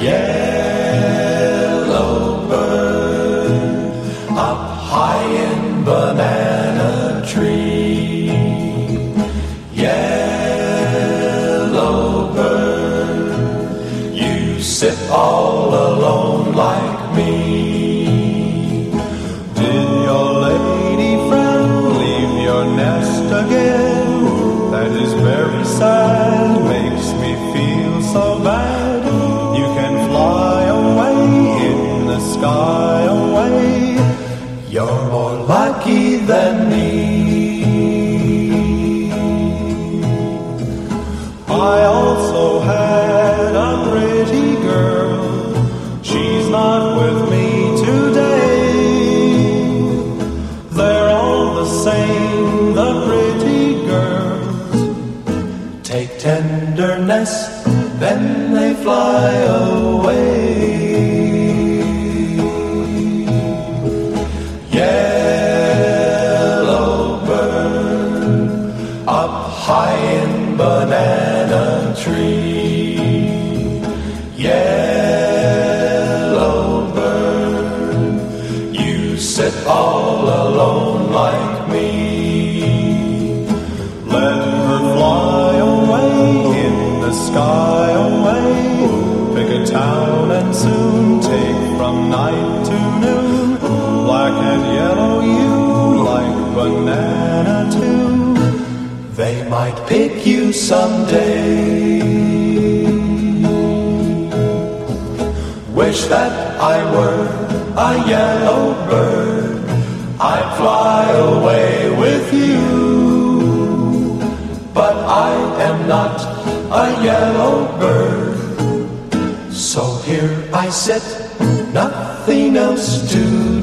Yellow bird, up high in banana tree. Yellow bird, you sit all alone like me. Did your lady friend leave your nest again? That is very sad, makes me feel so bad. You can fly away in the sky away. You're more lucky than me. I also had a pretty girl. She's not with me today. They're all the same, the pretty girls. Take tenderness, then they fly away. Yellow bird, up high in banana tree. Yellow bird, you sit all alone like me. Let her fly away in the sky away. Pick a town and soon take from night to noon. Black and yellow you like banana too. They might pick you someday. Wish that I were a yellow bird, I'd fly away with you. But I am not a yellow bird, so here I sit, nothing else to